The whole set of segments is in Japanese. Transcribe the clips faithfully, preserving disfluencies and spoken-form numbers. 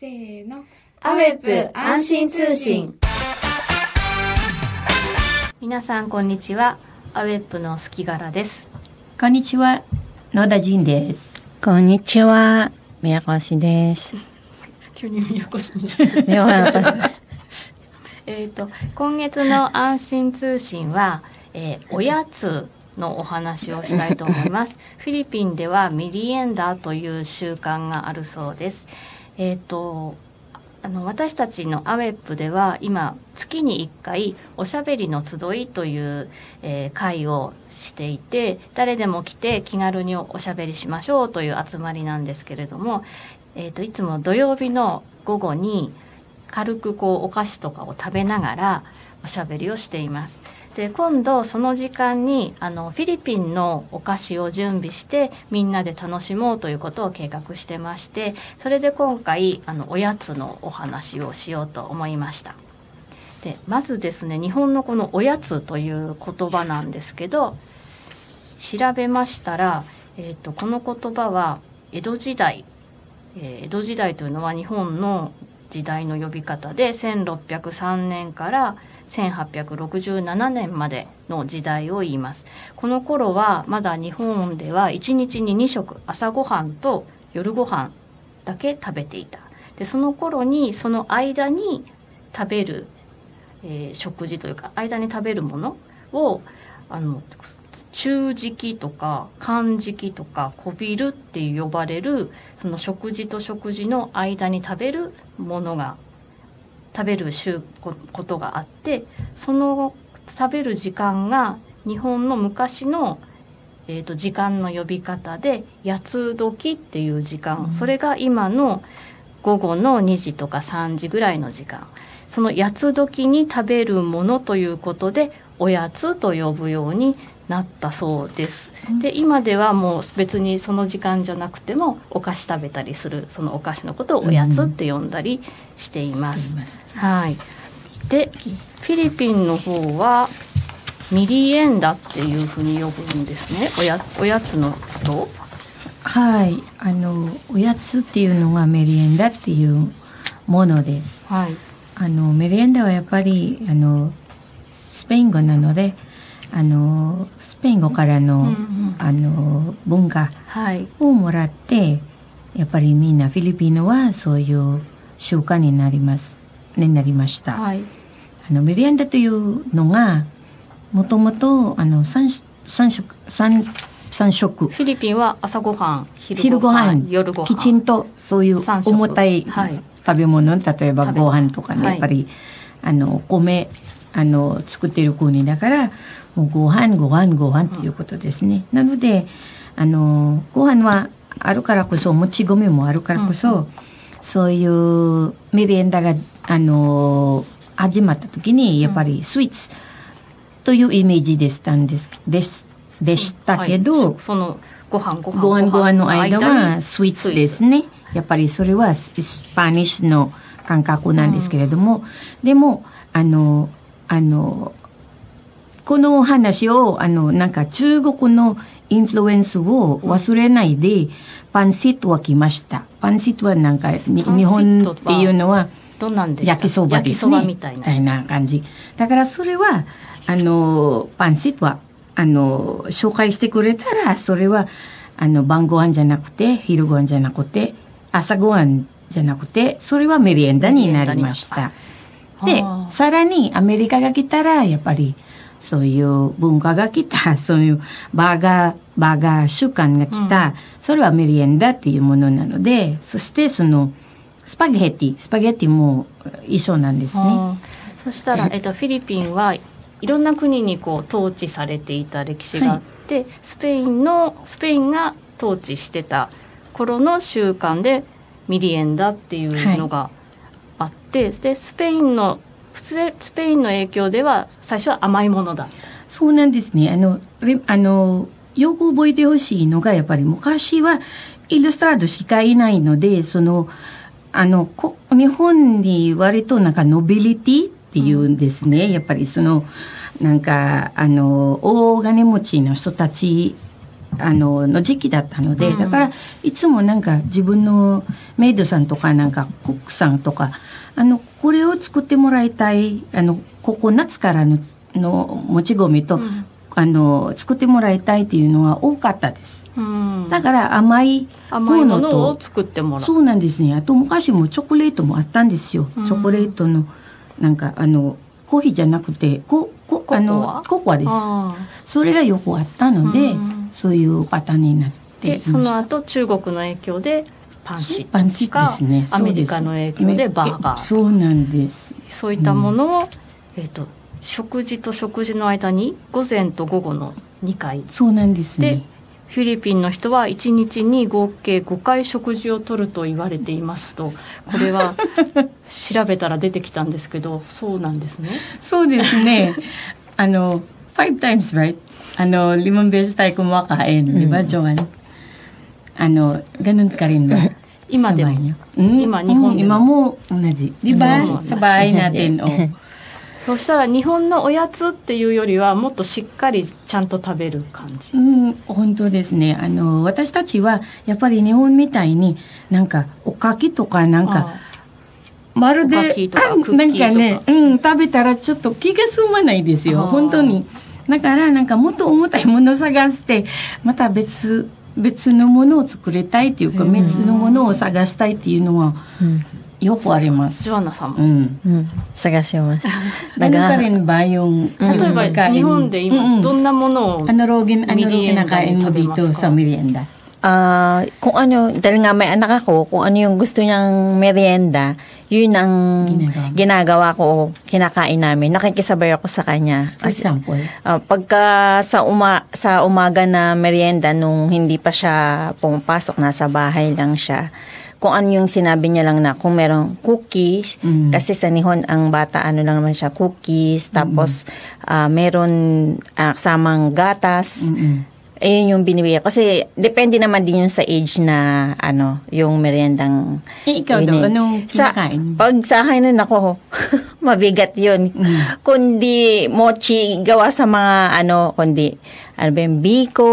せーの。アウェップ安心通信。 皆さんこんにちは。アウェップの隙柄です。 こんにちは、野田仁です。 こんにちは、宮越です。 急に宮越に宮越えっと今月の安心通信は、えー、おやつのお話をしたいと思います。フィリピンではミリエンダという習慣があるそうです。えっとあの私たちのアウェップでは今月にいっかいおしゃべりの集いという、えー、会をしていて、誰でも来て気軽におしゃべりしましょうという集まりなんですけれども、えー、といつも土曜日の午後に軽くこうお菓子とかを食べながらおしゃべりをしています。で今度その時間にあのフィリピンのお菓子を準備してみんなで楽しもうということを計画してまして、それで今回あのおやつのお話をしようと思いました。でまずですね、日本のこのおやつという言葉なんですけど、調べましたら、えーと、この言葉は江戸時代、えー、江戸時代というのは日本の時代の呼び方でせんろっぴゃくさんねんからせんはっぴゃくろくじゅうななねんまでの時代を言います。この頃はまだ日本ではいちにちにに食、朝ごはんと夜ごはんだけ食べていた。でその頃にその間に食べる、えー、食事というか間に食べるものをあの中食とか間食とかこびるって呼ばれるその食事と食事の間に食べるものが食べることがあって、その食べる時間が日本の昔の、えーと、時間の呼び方で八つ時っていう時間、うん、それが今の午後のにじとかさんじぐらいの時間、その八つ時に食べるものということでおやつと呼ぶようになったそうです。で今ではもう別にその時間じゃなくてもお菓子食べたりするそのお菓子のことをおやつって呼んだりしています、うん、はい。でフィリピンの方はミリエンダっていうふうに呼ぶんですね。おや、おやつのことはい、あのおやつっていうのがメリエンダっていうものです、はい、あのメリエンダはやっぱりあのスペイン語なのであのスペイン語からの、うんうん、あの文化をもらって、はい、やっぱりみんなフィリピンはそういう習慣になりますになりました、はい、あのメリエンダというのがもともとあの 3, 3食 3, 3食フィリピンは朝ごはん昼ごはん夜ごはんきちんとそういう重たい食べ物、はい、例えばご飯とかね、はい、やっぱりあの米あの作っている国だからもうご飯ご飯ご飯っていうことですね、うん、なのであのご飯はあるからこそもち米もあるからこそ、うんうん、そういうメリエンダがあの始まった時にやっぱりスイーツというイメージでしたんです、でし、でしたけど、 はい、そのご飯ご飯ご飯ご飯の間はスイーツですね。やっぱりそれはスパニッシュの感覚なんですけれども、うん、でもあのあのこの話をあのなんか中国のインフルエンスを忘れないで、うん、パンシットは来ました。パンシットはなんか日本っていうのはどんなんでした？ 焼きそばですね。焼きそばみたいな、みたいな感じ。だからそれはあのパンシットはあの紹介してくれたらそれはあの晩ご飯じゃなくて昼ご飯じゃなくて朝ご飯じゃなくてそれはメリエンダになりました。でさらにアメリカが来たらやっぱりそういう文化が来た、そういうバーガー、バーガー習慣が来た、うん、それはメリエンダっていうものなので、そしてそのスパゲッティ、スパゲッティも一緒なんですね。 そしたら、えっと、フィリピンはいろんな国にこう統治されていた歴史があって、はい、スペインの、スペインが統治してた頃の習慣でミリエンダっていうのがあって、はい、でスペインのスペインの影響では最初は甘いものだ。 そうなんですね。あのあのよく覚えてほしいのがやっぱり昔はイルストラートしかいないので、そのあのこ日本に割となんかノビリティっていうんですね、うん、やっぱりそのなんかあの大金持ちの人たちあのの時期だったので、 うん、 だからいつもなんか自分のメイドさんとかなんかコックさんとかあのこれを作ってもらいたいあのココナッツからののもち米と、うん、あの作ってもらいたいっていうのは多かったです、うん、だから甘い甘いものを作ってもらう。 そうなんですね。あと昔もチョコレートもあったんですよ、うん、チョコレートのなんかあのコーヒーじゃなくてココあのココアです。それがよくあったので、うん、そういうパターンになっていました。 でその後中国の影響でパンシットパンシットですね。 アメリカの影響でバーガー、 そうなんです。 そういったものを、うん、えーと、食事と食事の間に午前と午後のにかい、 そうなんですね。 でフィリピンの人はいちにちに合計ごかい食事をとると言われていますと、これは調べたら出てきたんですけど、そうなんですね。 そうですね。あの five times right? あのlimang beses tayo kumakain, di ba, Joanne? あのganun ka rin ba? 今でも、うん、今日本でも、 今も同じ、di ba? Sa bahay natin, oh. そしたら日本のおやつっていうよりはもっとしっかりちゃんと食べる感じ。 うん、本当ですね。あの私たちはやっぱり日本みたいになんかおかきとかなんかまるでなんかね、うん、食べたらちょっと気が済まないですよ。本当に。だからなんかもっと重たいものを探してまた別別のものを作りたいっていうか、別のものを探したいっていうのは。うんよくあります。 ジョアナさんも、 うんうん、探します。 なんか例えば日本で今どんなものを ano rogin ano kinakain mo dito sa merienda? Ah, kung ano dahil nga may anak ako, kung ano yung gusto niyang merienda, yun ang ginagawa, ginagawa ko, kinakain namin. Nakikisabay ako sa kanya. For example, uh, pagka sa uma sa umaga na merienda nung hindi pa siya pumapasok, nasa bahay lang siya. Kung ano yung sinabi niya lang na kung merong cookies, mm. kasi sa Nihon ang bata ano lang naman siya, cookies, tapos mm. uh, meron uh, kasamang gatas, mm-hmm. ayun yung binibigay. Kasi depende naman din yung sa age na ano, yung meriendang. Eh, ikaw daw, anong kinakain? Sa, pag sa akin na ako, mabigat yun. Mm. Kundi mochi, gawa sa mga ano, kundi, ano ba yung biko,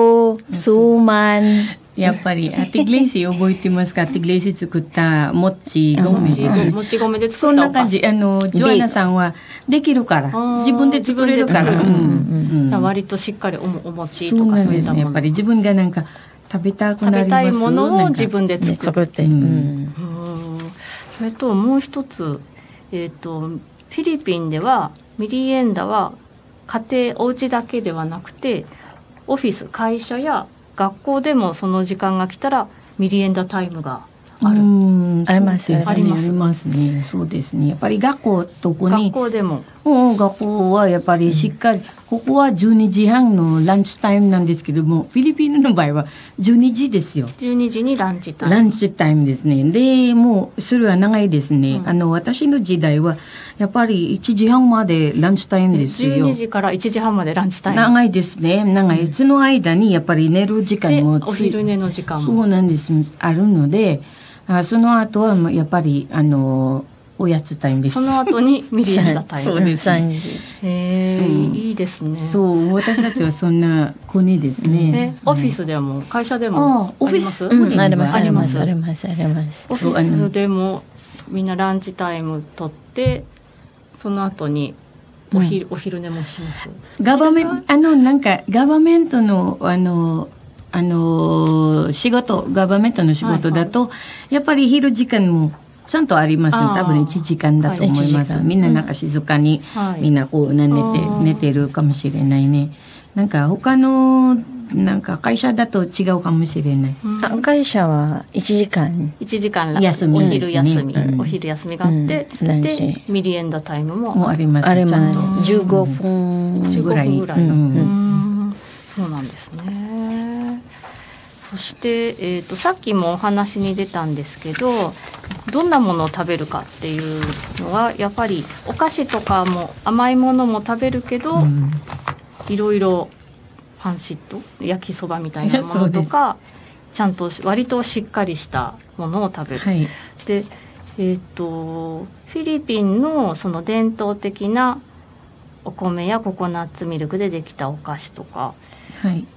suman, やっぱりあティグレイシー覚えてますか？ティグレイシー作ったもち米です。 もち米でそんな感じ。あのジョアナさんはできるから自分で作れるから、 うんうん、割としっかり お, お餅とかそういったもの。 やっぱり自分がなんか食べたくなります。 食べたいものを自分で作って。 うんうんそれともう一つ、えっとフィリピンではミリエンダは家庭お家だけではなくてオフィス会社や学校でもその時間が来たらミリエンダタイムがある。 うんありますあります。ありますね。そうですね。やっぱり学校とこに学校でも、 うん、学校はやっぱりしっかり、うん、ここはじゅうにじはんのランチタイムなんですけども、フィリピンの場合はじゅうにじですよ。 じゅうにじにランチタイム。 ランチタイムですね。で、もうそれは長いですね。うん、あの私の時代はやっぱりいちじはんまでランチタイムですよ。 じゅうにじからいちじはんまでランチタイム。 長いですね。長い。その間にやっぱり寝る時間もお昼寝の時間もそうなんです。あるので、あその後はやっぱりあのおやつタイムです。 その後にミリエンダタイム。 そうです。 へえ、うん、いいですね。 そう私たちはそんな国ですね。 オフィスでも会社でもオフィス、 うん、ありますありますありますあります。 オフィスでもみんなランチタイム取ってその後にお昼、うん、お昼寝もします。 ガバメンあのなんかガバメントのあのあの仕事ガバメントの仕事だと、はいはい、やっぱり昼時間もちゃんとあります。多分いちじかんだと思います。はい、みんななんか静かに、うん、みんなこう寝て、寝てるかもしれないね。なんか他のなんか会社だと違うかもしれない。 うん、会社はいちじかんいちじかん休み、 お昼休み、うん、お昼休みがあって、うん、でミリエンダタイムもあります。 あります。じゅうごふんぐらい。 ぐらい、うんうん、そうなんですね。そして、えーと、さっきもお話に出たんですけどどんなものを食べるかっていうのはやっぱりお菓子とかも甘いものも食べるけど、うん、いろいろパンシット焼きそばみたいなものとかちゃんと割としっかりしたものを食べる、はい、で、えーと、フィリピンのその伝統的なお米やココナッツミルクでできたお菓子とか、 はい、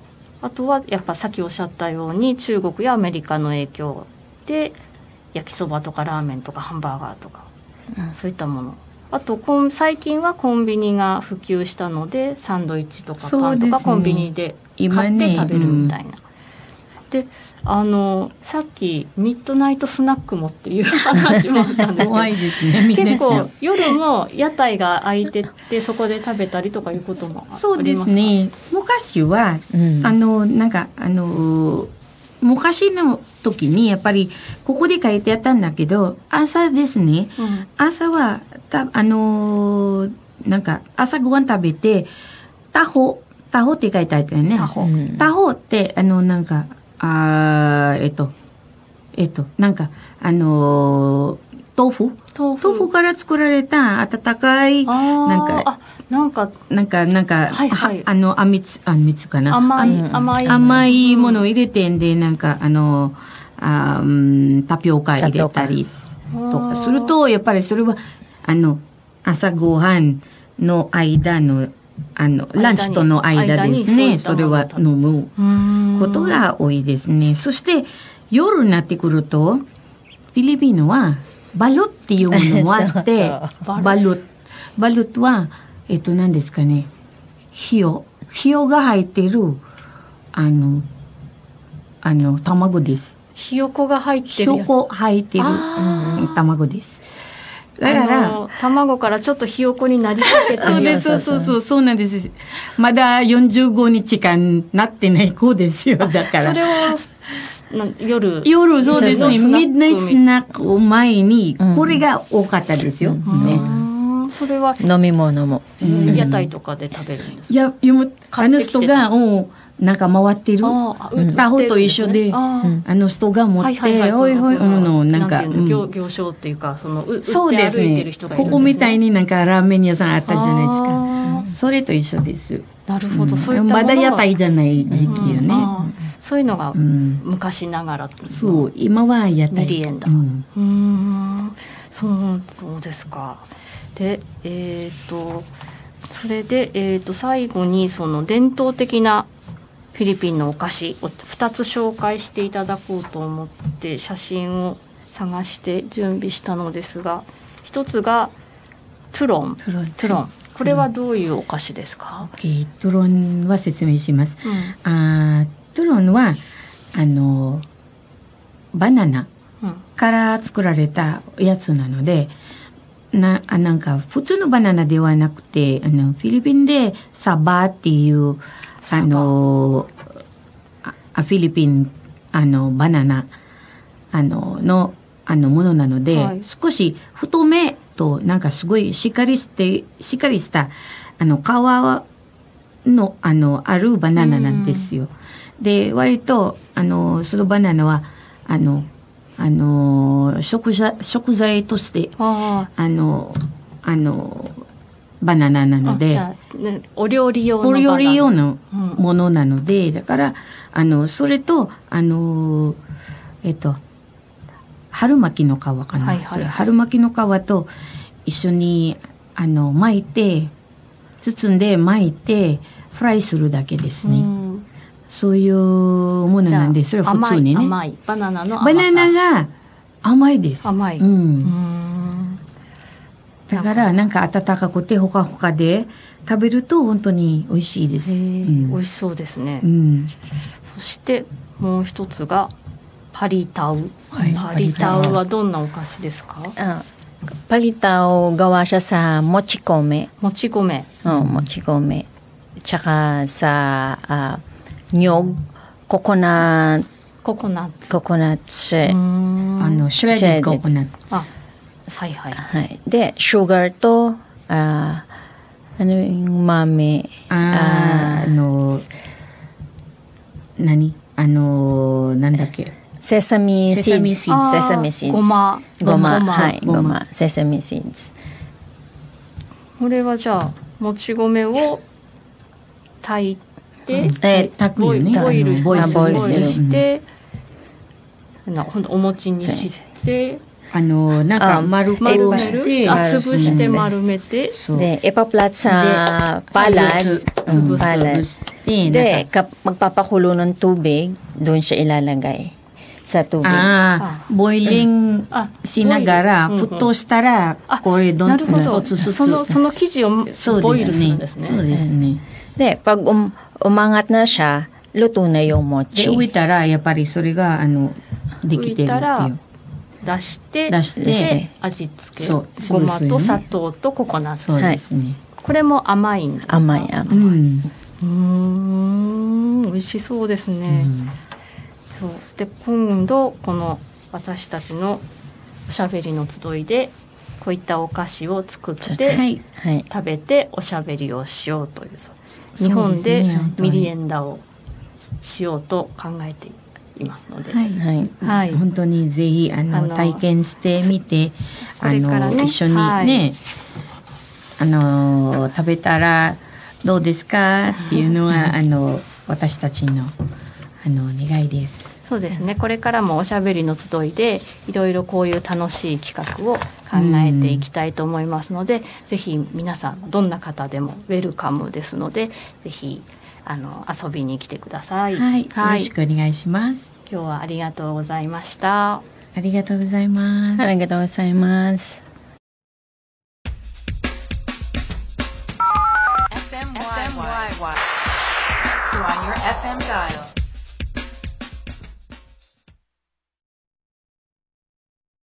あとはやっぱさっきおっしゃったように中国やアメリカの影響で焼きそばとかラーメンとかハンバーガーとか、うん、そういったもの。あと最近はコンビニが普及したのでサンドイッチとかパンとかコンビニで買って食べるみたいな。であのさっきミッドナイトスナックもっていう話もあったんですけど怖いですね。 結構夜も屋台が開いててそこで食べたりとかいうこともありますか？ そうですね。昔は、うん、あのなんかあの昔の時にやっぱりここで書いてあったんだけど朝ですね、うん、朝はたあのなんか朝ご飯食べてタホタホって書いてあったよね。 タホ、うん、 タホってあのなんかあえっとえっとなんかあの豆腐豆腐豆腐から作られた温かいなんかあなんかなんかなんか、はいはい、あのあみつあみつかな甘い甘い甘いものを入れてんで、うん、なんかあのあ、うん、タピオカ入れたりとかするとやっぱりそれはあの朝ごはんの間のあのランチとの間ですね。それは飲むことが多いですね。そして夜になってくるとフィリピンはバルっていうものもあってそうそうバルバルはえっと何ですかね、ひよひよが入っているあのあの卵です。 ひよこが入ってるひよこ入っている、うん、卵です。だから卵からちょっとひよこになりかけてそうですそうそうそうそうなんです。まだよんじゅうごにちかんなってない子ですよ。だからそれを夜夜そうですね。ミッドナイトスナックを前にこれが多かったですよ、うん、ね。 それは飲み物も、 うん、屋台とかで食べるんですか？ いや、あの人がおなんか回ってるタホと一緒で、あの人が持って、はいはいはい、おいおいのなんか行商っていうかその売って歩いてる人がいるんですね。 ここみたいになんかラーメン屋さんあったじゃないですか。それと一緒です。 なるほど、 うん、 そういったものはまだ屋台じゃない時期よね。 うん、そういうのが昔ながら、 うん、そう今は屋台。 メリエンダ。うん、うーんそうそうですか。でえっ、ー、とそれでえっ、ー、と最後にその伝統的なフィリピンのお菓子をふたつ紹介していただこうと思って写真を探して準備したのですが、一つがトゥロン。トゥロン。トゥロン。これはどういうお菓子ですか？ Okay、トゥロンは説明します。うん、あトゥロンはあのバナナから作られたやつなので、な, なんか普通のバナナではなくてあのフィリピンでサバっていうあのあフィリピンあのバナナあののあのものなので、はい、少し太めとなんかすごいしっかりしてしっかりしたあの皮のあのあるバナナなんですよ。で割とあのそのバナナはあのあの食材食材としてあのあのバナナなので、 ね、お料理用のお料理用のものなので、うん、だからあのそれとあのえっと春巻きの皮かな、はいはい、春巻きの皮と一緒にあの巻いて包んで巻いてフライするだけですね。うん、そういうものなんです。それは普通にね。 甘いバナナの甘さ。バナナが甘いです。 甘い。 うん。うんだからなんか温かくてほかほかで食べると本当に美味しいです。うん、 美味しそうですね。 うん、 そしてもう一つがパリタウ。はい、パリタウはどんなお菓子ですか？ パリタウgawa siya sa mochikome. mochikome. Oh, mochikome. Tsaka sa uh, nyog, coconut, coconut, coconut shred. あのシュレディココナッツ。 あ、はいはい。 はい。で、sugar とあano yung mame。 あ、あの何？あのなんだっけ？ セサミシーズ。セサミシーズ。 ごま。 ごま。はい。ごま。セサミシーズ。 これはじゃあもち米を炊いて、 え炊くよね。 ボイルボイルして、なほんとお餅にして、 あのなんか丸くして、 潰して丸めて、 でエパプラッツァパラス、 潰す。 て、 で、kap, magpapakulo ng tubig, doon siya ilalagay sa tubig. ああ、ボイリンしながら、沸騰したら、これどんどん一つずつ。 その、その生地をボイルするんですね。 そうですね。 で、pag um, umangat na siya, luto na yung mochi. で、浮いたら、やっぱりそれが、あの、できてるっていう。 出して、 出してで味付け。ごまと砂糖とココナッツ。 そうですね。 これも甘いんですか？ 甘い甘い。 うん。 うーん、美味しそうですね。うん、そうで今度この私たちのおしゃべりの集いでこういったお菓子を作って、はいはい、食べておしゃべりをしようという、日本でミリエンダをしようと考えていますので、 はいはいはい、本当にぜひあのあの体験してみて、あの、ね、一緒にね、はい、あの食べたらどうですかっていうのはあの私たちのあの願いです。 そうですね。これからもおしゃべりの集いでいろいろこういう楽しい企画を考えていきたいと思いますので、うん、ぜひ皆さんどんな方でもウェルカムですので、ぜひあの遊びに来てください。 はい、はい、よろしくお願いします。 今日はありがとうございました。 ありがとうございます。 ありがとうございます。 エフエムワイワイ You're on your エフエム dial.